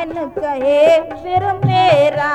मन कहे फिर मेरा।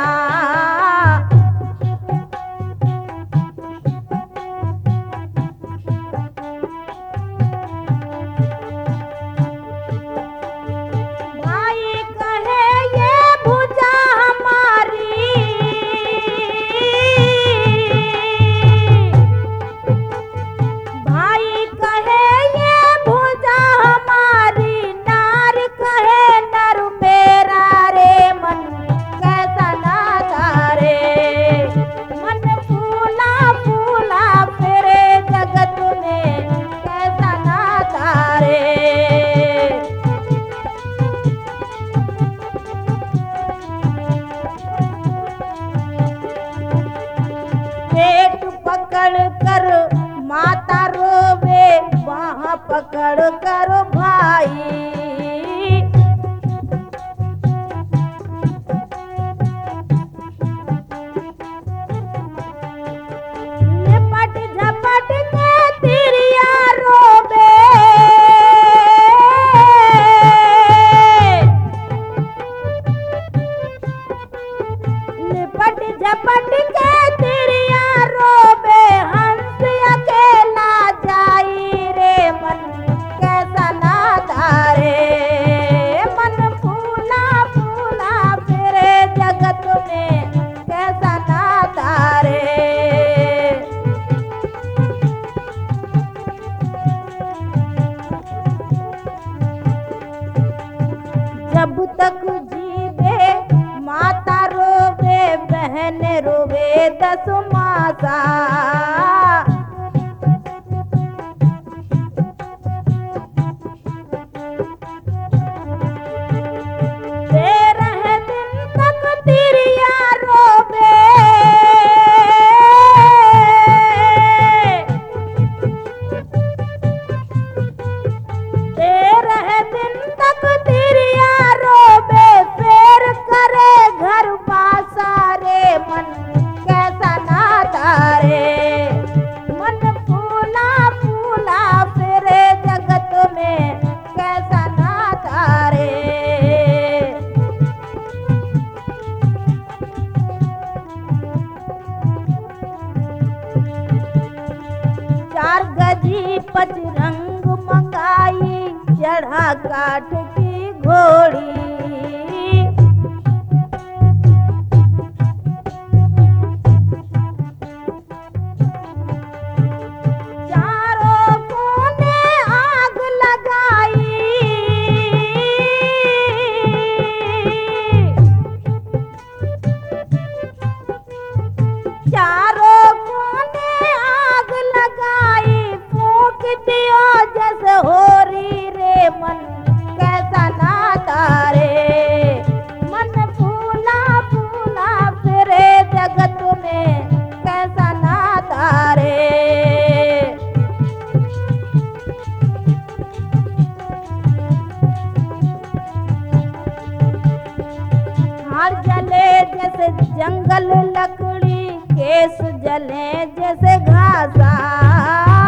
पकड़ कर माता रोवे, बाह पकड़ कर भाई। लिपट झपट के तिरिया रोवे, लिपट झपट के तिरिया रोवे, हंस अकेला जाई रे मन कैसा नाता रे। मन फूला फूला फिरे जगत में कैसा नाता रे। जब तक जीवे माता रोवे, बहन रोवे 10 मासा। चार गजी पचरंग मंगाई, चढ़ा काठ की घोड़ी। चारों कोने आग लगाई, चारों कोने आग लगाई, फूंक दियो जैसे होरी रे मन कैसा नाता रे। मन फूला फूला फिरे जगत में कैसा नाता रे। हार जले जैसे जंगल लकड़ी, केस जले जैसे घासा।